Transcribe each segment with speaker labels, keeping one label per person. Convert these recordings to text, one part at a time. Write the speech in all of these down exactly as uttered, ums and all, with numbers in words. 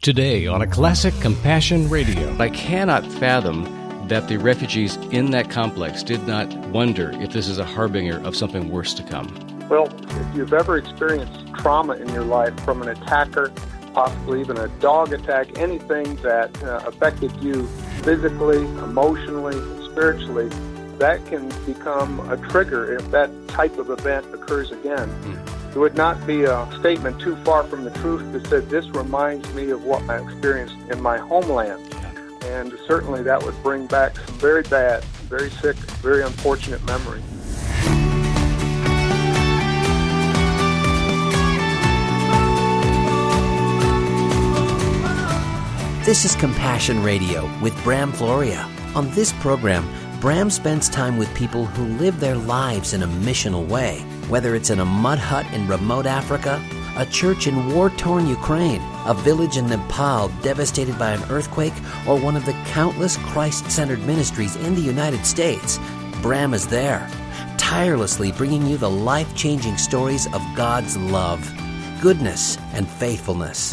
Speaker 1: Today on a classic Compassion Radio. I cannot fathom that the refugees in that complex did not wonder if this is a harbinger of something worse to come.
Speaker 2: Well, if you've ever experienced trauma in your life from an attacker, possibly even a dog attack, anything that uh, affected you physically, emotionally, spiritually, that can become a trigger if that type of event occurs again. Mm. It would not be a statement too far from the truth that said, this reminds me of what I experienced in my homeland. Yeah. And certainly that would bring back some very bad, very sick, very unfortunate memories.
Speaker 3: This is Compassion Radio with Bram Floria. On this program, Bram spends time with people who live their lives in a missional way, whether it's in a mud hut in remote Africa, a church in war-torn Ukraine, a village in Nepal devastated by an earthquake, or one of the countless Christ-centered ministries in the United States. Bram is there, tirelessly bringing you the life-changing stories of God's love, goodness, and faithfulness.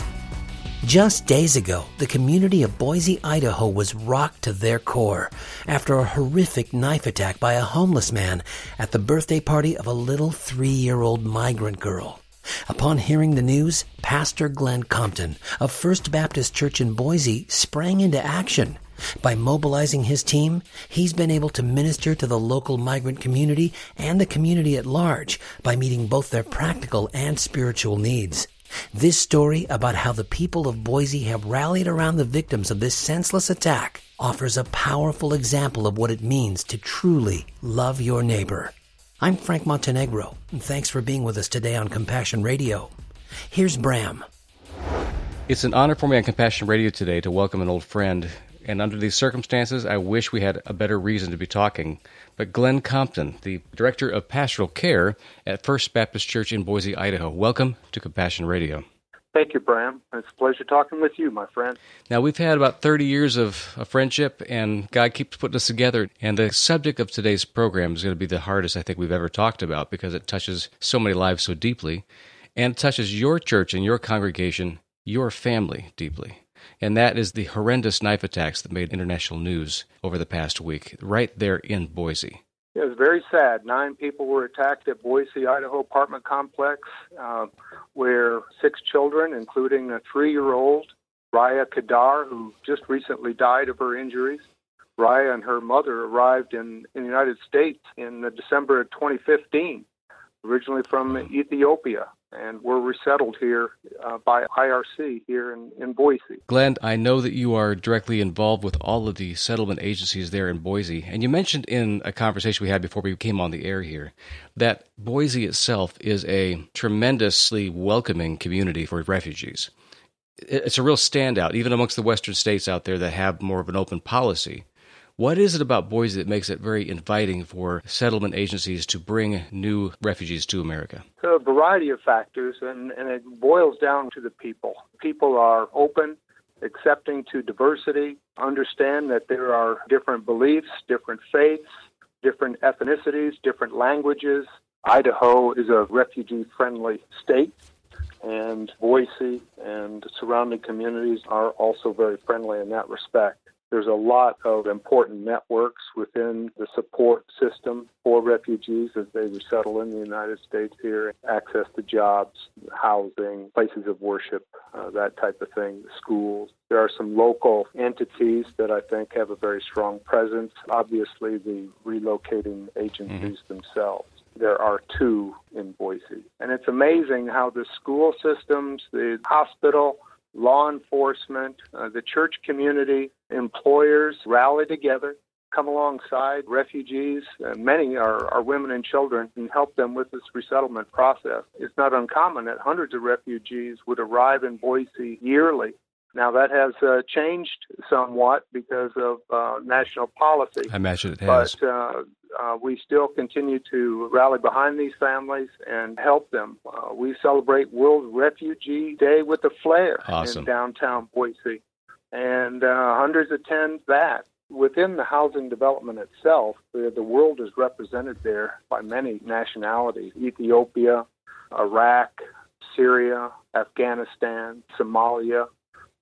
Speaker 3: Just days ago, the community of Boise, Idaho was rocked to their core after a horrific knife attack by a homeless man at the birthday party of a little three-year-old migrant girl. Upon hearing the news, Pastor Glenn Compton of First Baptist Church in Boise sprang into action. By mobilizing his team, he's been able to minister to the local migrant community and the community at large by meeting both their practical and spiritual needs. This story about how the people of Boise have rallied around the victims of this senseless attack offers a powerful example of what it means to truly love your neighbor. I'm Frank Montenegro, and thanks for being with us today on Compassion Radio. Here's Bram.
Speaker 1: It's an honor for me on Compassion Radio today to welcome an old friend, and under these circumstances, I wish we had a better reason to be talking. But Glenn Compton, the Director of Pastoral Care at First Baptist Church in Boise, Idaho. Welcome to Compassion Radio.
Speaker 2: Thank you, Bram. It's a pleasure talking with you, my friend.
Speaker 1: Now, we've had about thirty years of, of friendship, and God keeps putting us together. And the subject of today's program is going to be the hardest I think we've ever talked about because it touches so many lives so deeply, and it touches your church and your congregation, your family deeply. And that is the horrendous knife attacks that made international news over the past week, right there in Boise.
Speaker 2: It was very sad. Nine people were attacked at Boise, Idaho apartment complex, uh, where six children, including a three-year-old, Raya Kadar, who just recently died of her injuries. Raya and her mother arrived in, in the United States in the December of twenty fifteen, originally from Ethiopia, and were resettled here uh, by I R C here in, in Boise.
Speaker 1: Glenn, I know that you are directly involved with all of the settlement agencies there in Boise, and you mentioned in a conversation we had before we came on the air here that Boise itself is a tremendously welcoming community for refugees. It's a real standout, even amongst the western states out there that have more of an open policy. What is it about Boise that makes it very inviting for settlement agencies to bring new refugees to America?
Speaker 2: So a variety of factors, and, and it boils down to the people. People are open, accepting to diversity, understand that there are different beliefs, different faiths, different ethnicities, different languages. Idaho is a refugee-friendly state, and Boise and the surrounding communities are also very friendly in that respect. There's a lot of important networks within the support system for refugees as they resettle in the United States here, access to jobs, housing, places of worship, uh, that type of thing, schools. There are some local entities that I think have a very strong presence. Obviously, the relocating agencies mm-hmm. themselves. There are two in Boise. And it's amazing how the school systems, the hospital, law enforcement, uh, the church community, employers rally together, come alongside refugees. Uh, many are, are women and children, and help them with this resettlement process. It's not uncommon that hundreds of refugees would arrive in Boise yearly. Now, that has uh, changed somewhat because of uh, national policy.
Speaker 1: I imagine it has.
Speaker 2: But uh, uh, we still continue to rally behind these families and help them. Uh, we celebrate World Refugee Day with a flare
Speaker 1: awesome.
Speaker 2: in downtown Boise, and uh, hundreds attend that. Within the housing development itself, the, the world is represented there by many nationalities: Ethiopia, Iraq, Syria, Afghanistan, Somalia.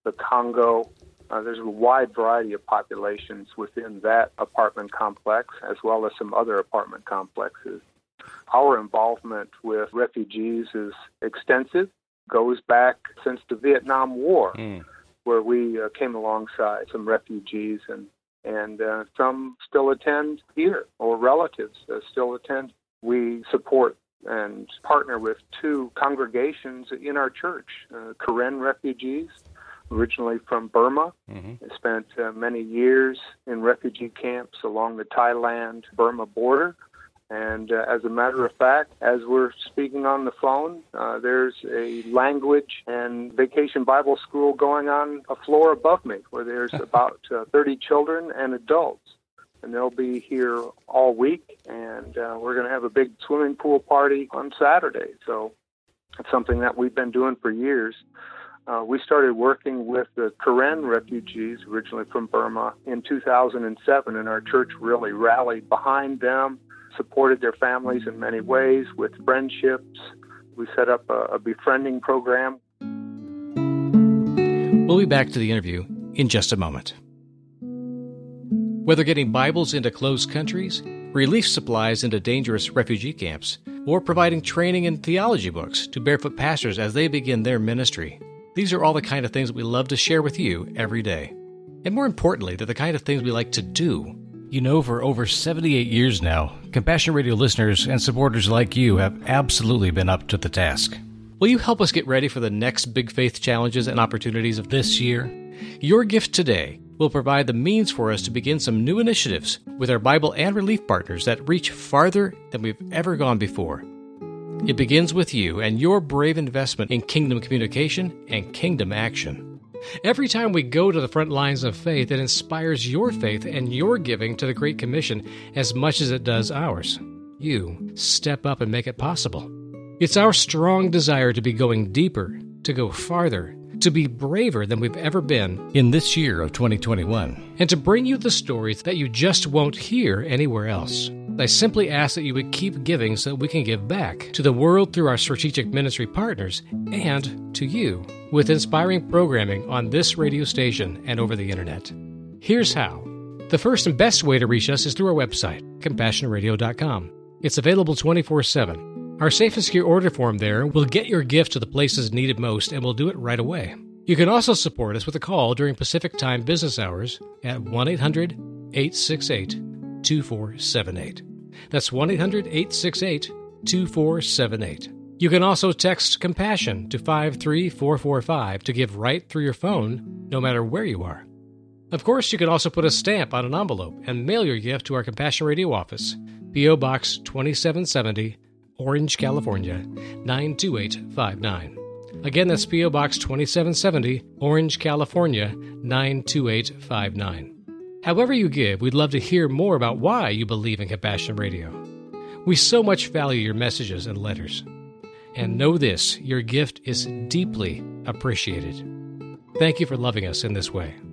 Speaker 2: the Congo. Uh, there's a wide variety of populations within that apartment complex, as well as some other apartment complexes. Our involvement with refugees is extensive, goes back since the Vietnam War, mm. where we uh, came alongside some refugees, and, and uh, some still attend here, or relatives uh, still attend. We support and partner with two congregations in our church, uh, Karen refugees, originally from Burma. Mm-hmm. They spent uh, many years in refugee camps along the Thailand-Burma border. And uh, as a matter of fact, as we're speaking on the phone, uh, there's a language and vacation Bible school going on a floor above me, where there's about uh, thirty children and adults. And they'll be here all week, and uh, we're going to have a big swimming pool party on Saturday. So it's something that we've been doing for years. Uh, we started working with the Karen refugees, originally from Burma, in two thousand seven, and our church really rallied behind them, supported their families in many ways with friendships. We set up a, a befriending program.
Speaker 1: We'll be back to the interview in just a moment. Whether getting Bibles into closed countries, relief supplies into dangerous refugee camps, or providing training in theology books to barefoot pastors as they begin their ministry, these are all the kind of things that we love to share with you every day. And more importantly, they're the kind of things we like to do. You know, for over seventy-eight years now, Compassion Radio listeners and supporters like you have absolutely been up to the task. Will you help us get ready for the next big faith challenges and opportunities of this year? Your gift today will provide the means for us to begin some new initiatives with our Bible and relief partners that reach farther than we've ever gone before. It begins with you and your brave investment in kingdom communication and kingdom action. Every time we go to the front lines of faith, it inspires your faith and your giving to the Great Commission as much as it does ours. You step up and make it possible. It's our strong desire to be going deeper, to go farther, to be braver than we've ever been in this year of twenty twenty-one, and to bring you the stories that you just won't hear anywhere else. I simply ask that you would keep giving so that we can give back to the world through our strategic ministry partners and to you with inspiring programming on this radio station and over the internet. Here's how. The first and best way to reach us is through our website, compassion radio dot com. It's available twenty-four seven. Our safe and secure order form there will get your gift to the places needed most, and we'll do it right away. You can also support us with a call during Pacific Time business hours at one eight hundred eight six eight two four seven eight. That's one eight hundred eight six eight two four seven eight. You can also text Compassion to five three four four five to give right through your phone, no matter where you are. Of course, you can also put a stamp on an envelope and mail your gift to our Compassion Radio office, P O Box twenty-seven seventy, Orange, California, nine two eight five nine. Again, that's P O Box twenty-seven seventy, Orange, California, nine two eight five nine. However you give, we'd love to hear more about why you believe in Compassion Radio. We so much value your messages and letters. And know this, your gift is deeply appreciated. Thank you for loving us in this way.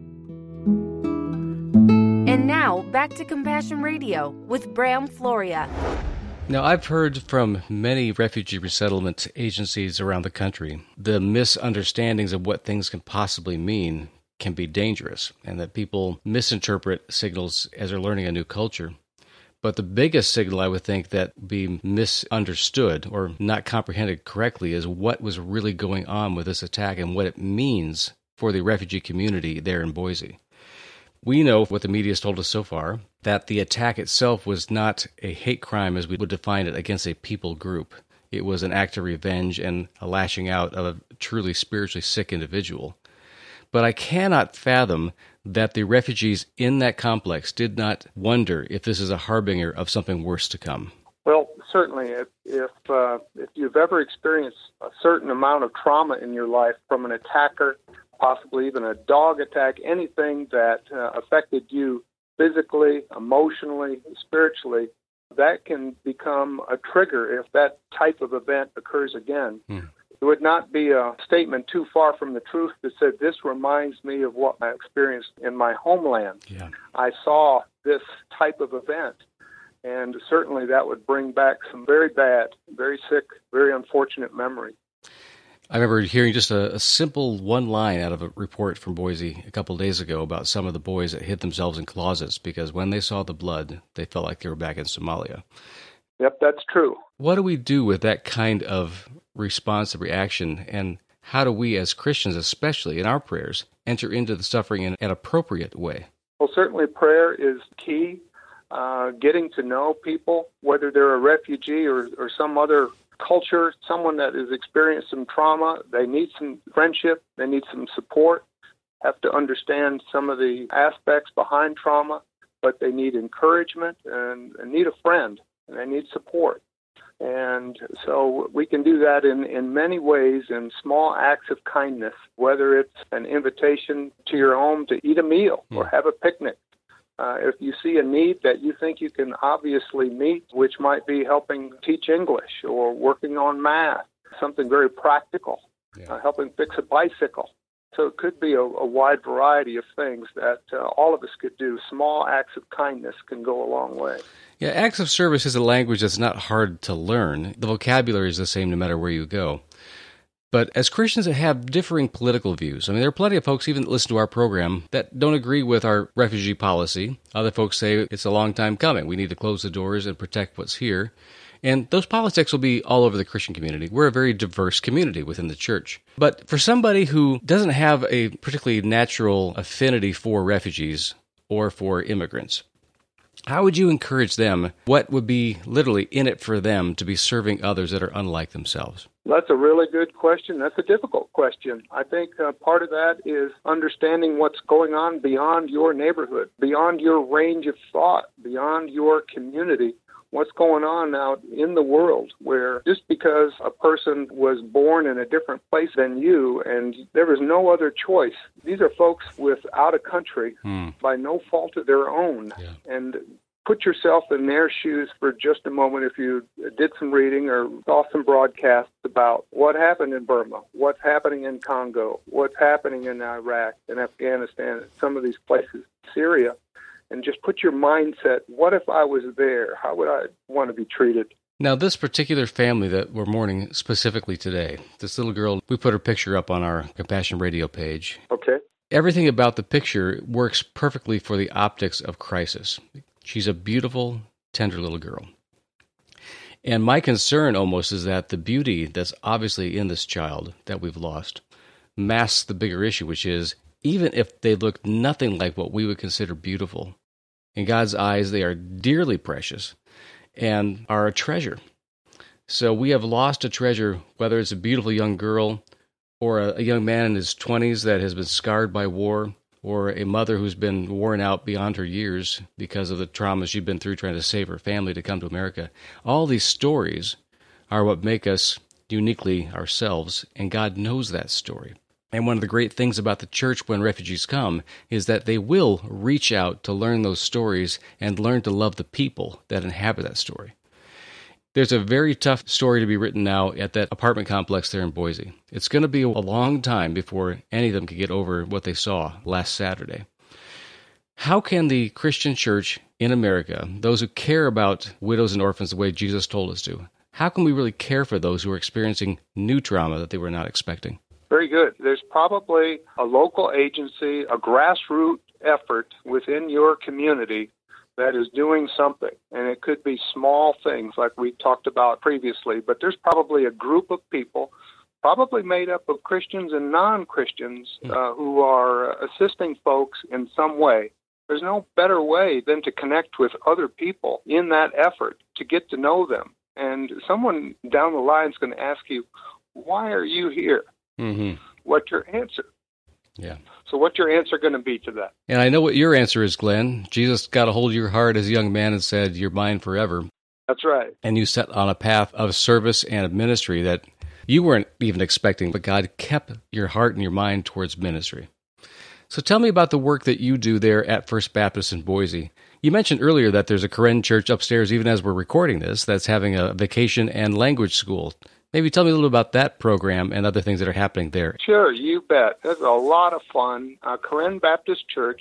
Speaker 4: And now, back to Compassion Radio with Bram Floria.
Speaker 1: Now, I've heard from many refugee resettlement agencies around the country the misunderstandings of what things can possibly mean can be dangerous, and that people misinterpret signals as they're learning a new culture. But the biggest signal I would think that be misunderstood or not comprehended correctly is what was really going on with this attack and what it means for the refugee community there in Boise. We know what the media has told us so far, that the attack itself was not a hate crime as we would define it against a people group. It was an act of revenge and a lashing out of a truly spiritually sick individual. But I cannot fathom that the refugees in that complex did not wonder if this is a harbinger of something worse to come.
Speaker 2: Well, certainly, if if, uh, if you've ever experienced a certain amount of trauma in your life from an attacker, possibly even a dog attack, anything that uh, affected you physically, emotionally, spiritually, that can become a trigger if that type of event occurs again. Hmm. It would not be a statement too far from the truth that said, this reminds me of what I experienced in my homeland. Yeah. I saw this type of event, and certainly that would bring back some very bad, very sick, very unfortunate memories.
Speaker 1: I remember hearing just a, a simple one line out of a report from Boise a couple of days ago about some of the boys that hid themselves in closets because when they saw the blood, they felt like they were back in Somalia.
Speaker 2: Yep, that's true.
Speaker 1: What do we do with that kind of response and reaction, and how do we as Christians, especially in our prayers, enter into the suffering in an appropriate way?
Speaker 2: Well, certainly prayer is key. Uh, getting to know people, whether they're a refugee or, or some other culture, someone that has experienced some trauma, they need some friendship, they need some support, have to understand some of the aspects behind trauma, but they need encouragement and, and need a friend, and they need support. And so we can do that in, in many ways, in small acts of kindness, whether it's an invitation to your home to eat a meal or have a picnic. Uh, if you see a need that you think you can obviously meet, which might be helping teach English or working on math, something very practical, yeah. uh, helping fix a bicycle. So it could be a, a wide variety of things that uh, all of us could do. Small acts of kindness can go a long way.
Speaker 1: Yeah, acts of service is a language that's not hard to learn. The vocabulary is the same no matter where you go. But as Christians that have differing political views, I mean, there are plenty of folks even that listen to our program that don't agree with our refugee policy. Other folks say it's a long time coming. We need to close the doors and protect what's here. And those politics will be all over the Christian community. We're a very diverse community within the church. But for somebody who doesn't have a particularly natural affinity for refugees or for immigrants, how would you encourage them? What would be literally in it for them to be serving others that are unlike themselves?
Speaker 2: That's a really good question. That's a difficult question. I think uh, part of that is understanding what's going on beyond your neighborhood, beyond your range of thought, beyond your community. What's going on out in the world where just because a person was born in a different place than you and there was no other choice, these are folks without a country hmm. by no fault of their own. Yeah. And put yourself in their shoes for just a moment if you did some reading or saw some broadcasts about what happened in Burma, what's happening in Congo, what's happening in Iraq and Afghanistan, some of these places, Syria. And just put your mindset, what if I was there? How would I want to be treated?
Speaker 1: Now, this particular family that we're mourning specifically today, this little girl, we put her picture up on our Compassion Radio page.
Speaker 2: Okay.
Speaker 1: Everything about the picture works perfectly for the optics of crisis. She's a beautiful, tender little girl. And my concern almost is that the beauty that's obviously in this child that we've lost masks the bigger issue, which is even if they look nothing like what we would consider beautiful, in God's eyes, they are dearly precious and are a treasure. So we have lost a treasure, whether it's a beautiful young girl or a, a young man in his twenties that has been scarred by war, or a mother who's been worn out beyond her years because of the trauma she's been through trying to save her family to come to America. All these stories are what make us uniquely ourselves, and God knows that story. And one of the great things about the church when refugees come is that they will reach out to learn those stories and learn to love the people that inhabit that story. There's a very tough story to be written now at that apartment complex there in Boise. It's going to be a long time before any of them can get over what they saw last Saturday. How can the Christian church in America, those who care about widows and orphans the way Jesus told us to, how can we really care for those who are experiencing new trauma that they were not expecting?
Speaker 2: Very good. There's probably a local agency, a grassroots effort within your community that is doing something. And it could be small things like we talked about previously, but there's probably a group of people, probably made up of Christians and non-Christians, uh, who are assisting folks in some way. There's no better way than to connect with other people in that effort to get to know them. And someone down the line is going to ask you, why are you here? Mm-hmm. What's your answer?
Speaker 1: Yeah.
Speaker 2: So what's your answer going to be to that?
Speaker 1: And I know what your answer is, Glenn. Jesus got a hold of your heart as a young man and said, you're mine forever.
Speaker 2: That's right.
Speaker 1: And you set on a path of service and of ministry that you weren't even expecting, but God kept your heart and your mind towards ministry. So tell me about the work that you do there at First Baptist in Boise. You mentioned earlier that there's a Karen church upstairs, even as we're recording this, that's having a vacation and language school. Maybe tell me a little about that program and other things that are happening there.
Speaker 2: Sure, you bet. It's a lot of fun. Uh, Karen Baptist Church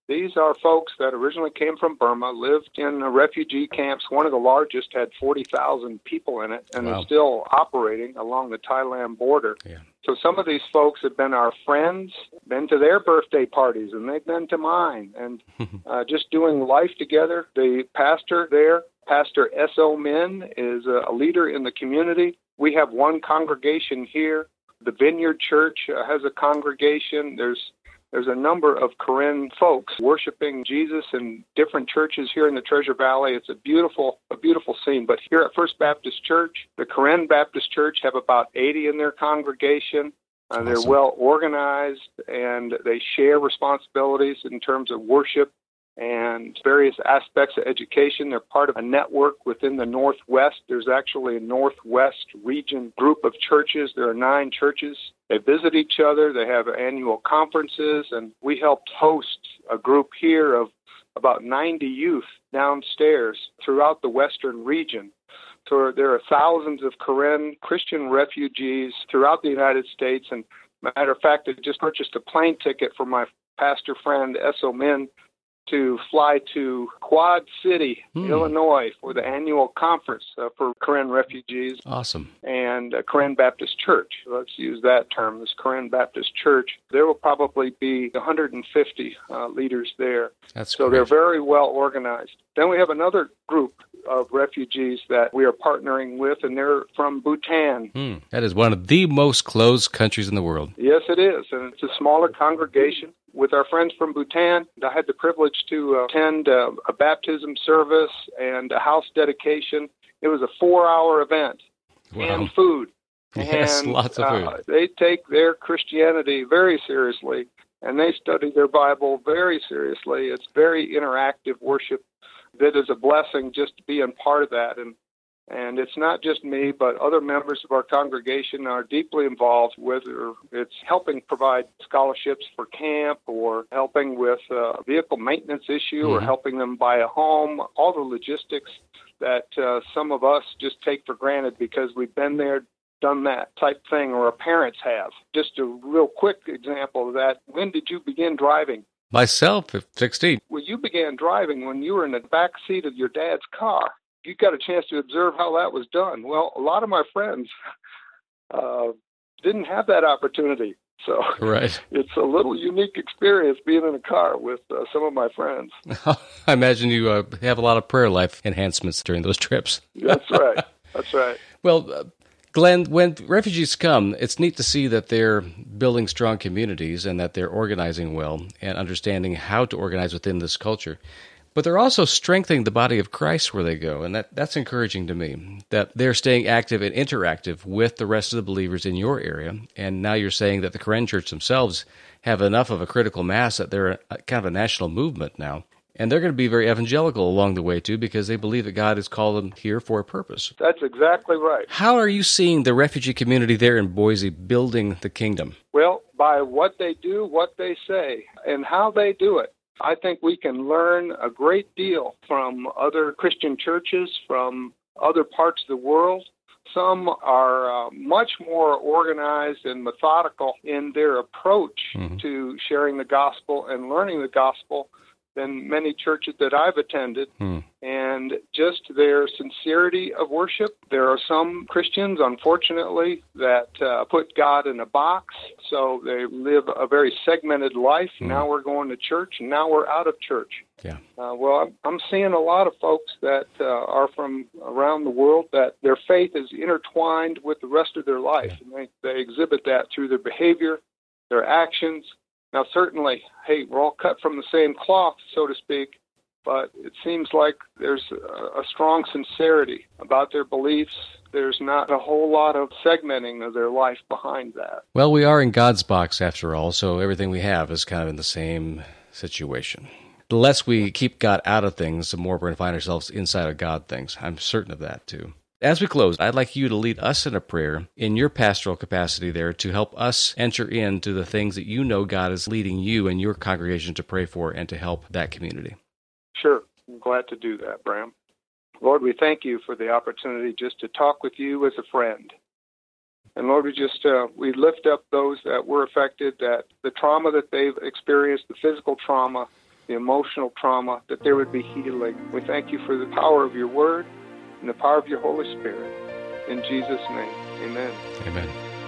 Speaker 2: These are folks that originally came from Burma, lived in refugee camps. One of the largest had forty thousand people in it, and
Speaker 1: Wow.
Speaker 2: is still operating along the Thailand border.
Speaker 1: Yeah.
Speaker 2: So some of these folks have been our friends, been to their birthday parties, and they've been to mine, and uh, just doing life together. The pastor there, Pastor S O Min, is a leader in the community. We have one congregation here. The Vineyard Church uh, has a congregation. There's There's a number of Karen folks worshiping Jesus in different churches here in the Treasure Valley. It's a beautiful, a beautiful scene. But here at First Baptist Church, the Karen Baptist Church have about eighty in their congregation. Uh, they're
Speaker 1: Awesome.
Speaker 2: well organized, and they share responsibilities in terms of worship and various aspects of education. They're part of a network within the Northwest. There's actually a Northwest region group of churches. There are nine churches. They visit each other. They have annual conferences, and we helped host a group here of about ninety youth downstairs throughout the Western region. So there are thousands of Karen Christian refugees throughout the United States. And matter of fact, I just purchased a plane ticket for my pastor friend, S O Min, to fly to Quad City,
Speaker 1: Hmm.
Speaker 2: Illinois, for the annual conference uh, for Karen refugees
Speaker 1: Awesome.
Speaker 2: and uh, Karen Baptist Church. Let's use that term, this Karen Baptist Church. There will probably be one hundred fifty uh, leaders there.
Speaker 1: That's
Speaker 2: So
Speaker 1: great.
Speaker 2: they're very well organized. Then we have another group of refugees that we are partnering with, and they're from Bhutan.
Speaker 1: Hmm. That is one of the most closed countries in the world.
Speaker 2: Yes, it is, and it's a smaller congregation. With our friends from Bhutan, I had the privilege to uh, attend uh, a baptism service and a house dedication. It was a four-hour event,
Speaker 1: Wow.
Speaker 2: and food.
Speaker 1: Yes,
Speaker 2: and,
Speaker 1: lots of food.
Speaker 2: Uh, they take their Christianity very seriously, and they study their Bible very seriously. It's very interactive worship that is a blessing just being part of that. And And it's not just me, but other members of our congregation are deeply involved, whether it's helping provide scholarships for camp or helping with a vehicle maintenance issue or
Speaker 1: Mhm.
Speaker 2: helping them buy a home, all the logistics that uh, some of us just take for granted because we've been there, done that type thing, or our parents have. Just a real quick example of that. When did you begin driving?
Speaker 1: Myself, at sixteen.
Speaker 2: Well, you began driving when you were in the back seat of your dad's car. You got a chance to observe how that was done. Well, a lot of my friends uh, didn't have that opportunity. So
Speaker 1: Right.
Speaker 2: it's a little unique experience being in a car with uh, some of my friends.
Speaker 1: I imagine you uh, have a lot of prayer life enhancements during those trips.
Speaker 2: That's right. That's right.
Speaker 1: Well, uh, Glenn, when refugees come, it's neat to see that they're building strong communities and that they're organizing well and understanding how to organize within this culture. But they're also strengthening the body of Christ where they go, and that, that's encouraging to me, that they're staying active and interactive with the rest of the believers in your area. And now you're saying that the Karen Church themselves have enough of a critical mass that they're a, kind of a national movement now. And they're going to be very evangelical along the way, too, because they believe that God has called them here for a purpose.
Speaker 2: That's exactly right.
Speaker 1: How are you seeing the refugee community there in Boise building the kingdom?
Speaker 2: Well, by what they do, what they say, and how they do it. I think we can learn a great deal from other Christian churches, from other parts of the world. Some are uh, much more organized and methodical in their approach
Speaker 1: Mhm.
Speaker 2: to sharing the gospel and learning the gospel than many churches that I've attended.
Speaker 1: Hmm.
Speaker 2: And just their sincerity of worship. There are some Christians, unfortunately, that uh, put God in a box, so they live a very segmented life.
Speaker 1: Hmm.
Speaker 2: Now we're going to church, and now we're out of church.
Speaker 1: Yeah.
Speaker 2: Uh, well, I'm, I'm seeing a lot of folks that uh, are from around the world that their faith is intertwined with the rest of their life,
Speaker 1: Yeah.
Speaker 2: and they, they exhibit that through their behavior, their actions. Now, certainly, hey, we're all cut from the same cloth, so to speak, but it seems like there's a, a strong sincerity about their beliefs. There's not a whole lot of segmenting of their life behind that.
Speaker 1: Well, we are in God's box after all, so everything we have is kind of in the same situation. The less we keep God out of things, the more we're going to find ourselves inside of God things. I'm certain of that, too. As we close, I'd like you to lead us in a prayer in your pastoral capacity there to help us enter into the things that you know God is leading you and your congregation to pray for and to help that community.
Speaker 2: Sure. I'm glad to do that, Bram. Lord, we thank you for the opportunity just to talk with you as a friend. And Lord, we just uh, we lift up those that were affected, that the trauma that they've experienced, the physical trauma, the emotional trauma, that there would be healing. We thank you for the power of your word and the power of your Holy Spirit. In Jesus' name, amen.
Speaker 1: Amen.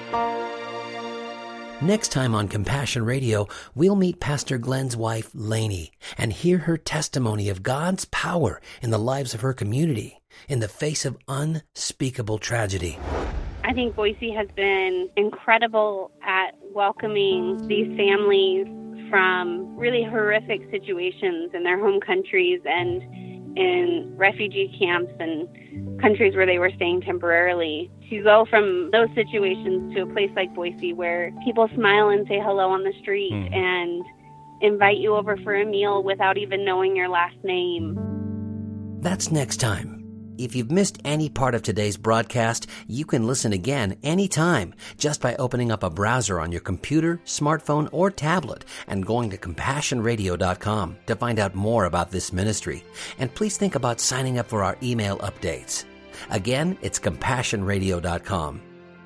Speaker 3: Next time on Compassion Radio, we'll meet Pastor Glenn's wife, Lainey, and hear her testimony of God's power in the lives of her community in the face of unspeakable tragedy.
Speaker 5: I think Boise has been incredible at welcoming these families from really horrific situations in their home countries and in refugee camps and countries where they were staying temporarily, to go from those situations to a place like Boise where people smile and say hello on the street mm. and invite you over for a meal without even knowing your last name.
Speaker 3: That's next time. If you've missed any part of today's broadcast, you can listen again anytime just by opening up a browser on your computer, smartphone, or tablet and going to compassion radio dot com to find out more about this ministry. And please think about signing up for our email updates. Again, it's compassion radio dot com.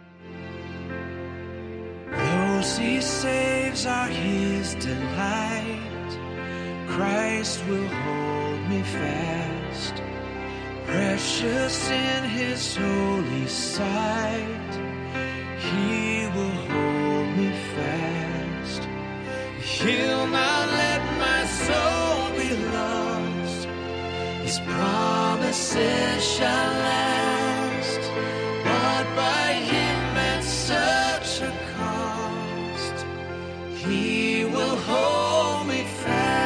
Speaker 6: Those he saves are his delight. Christ will hold me fast. Precious in his holy sight, he will hold me fast. He'll not let my soul be lost. His promises shall last, but by him at such a cost, he will hold me fast.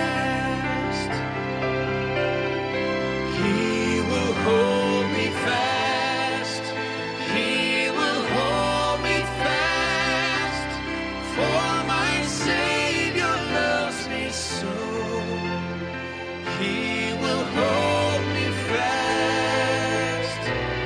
Speaker 6: Hold me fast, he will hold me fast, for my Savior loves me so, he will hold me fast.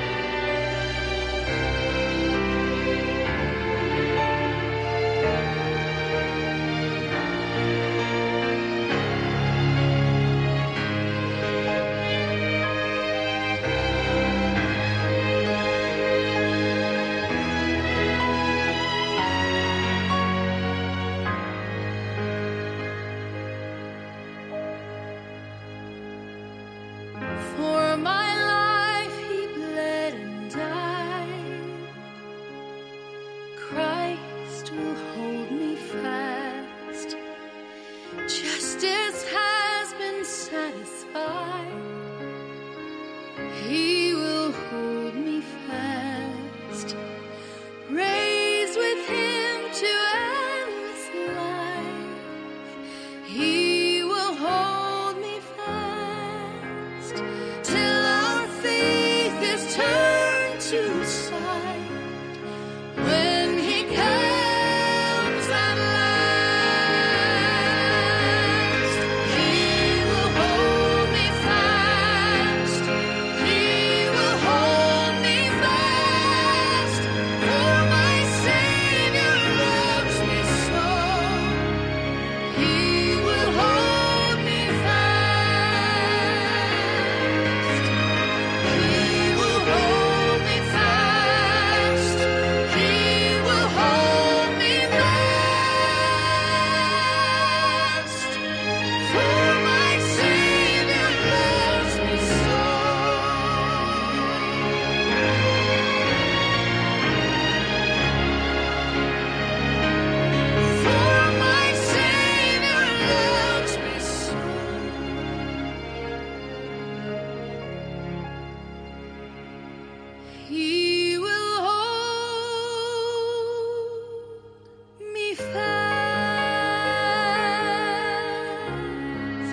Speaker 7: For my life he bled and died. Christ will hold me fast. Justice has been satisfied. He will hold me fast. Raised with him to endless life. He will hold me fast. Till our faith is turned to sight. When he comes at last, he will hold me fast. He will hold me fast. For my Savior loves me so. He will hold me fast. He will hold me fast. He will hold me fast. For my Savior loves me so. For my Savior loves me so. He will hold me fast.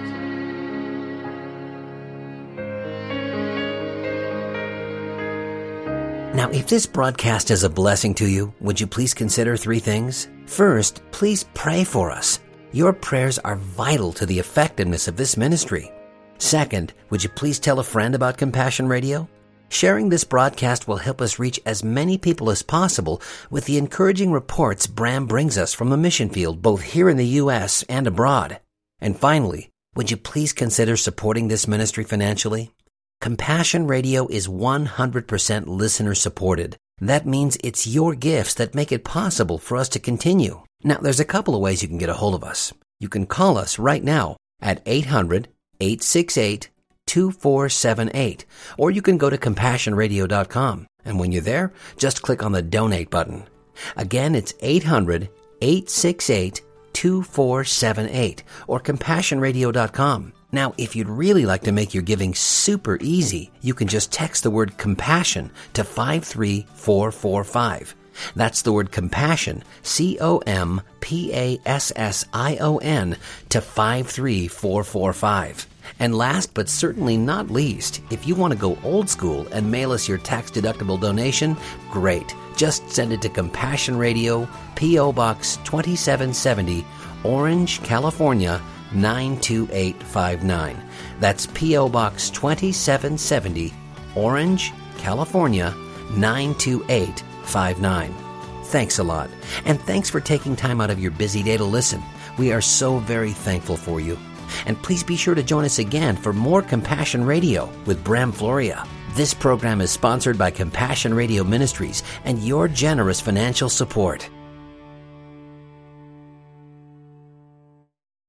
Speaker 3: Now, if this broadcast is a blessing to you, would you please consider three things? First, please pray for us. Your prayers are vital to the effectiveness of this ministry. Second, would you please tell a friend about Compassion Radio? Sharing this broadcast will help us reach as many people as possible with the encouraging reports Bram brings us from the mission field, both here in the U S and abroad. And finally, would you please consider supporting this ministry financially? Compassion Radio is one hundred percent listener supported. That means it's your gifts that make it possible for us to continue. Now, there's a couple of ways you can get a hold of us. You can call us right now at eight hundred, eight six eight, two four seven eight, or you can go to compassion radio dot com. And when you're there, just click on the donate button. Again, it's eight hundred, eight six eight, two four seven eight or compassion radio dot com. Now, if you'd really like to make your giving super easy, you can just text the word compassion to five three four four five. That's the word compassion, C O M P A S S I O N, to five three four four five. And last but certainly not least, if you want to go old school and mail us your tax-deductible donation, great. Just send it to Compassion Radio, P O. Box twenty-seven seventy, Orange, California, nine two eight five nine. That's P O. Box twenty-seven seventy, Orange, California, nine two eight five nine. Thanks a lot. And thanks for taking time out of your busy day to listen. We are so very thankful for you. And please be sure to join us again for more Compassion Radio with Bram Floria. This program is sponsored by Compassion Radio Ministries and your generous financial support.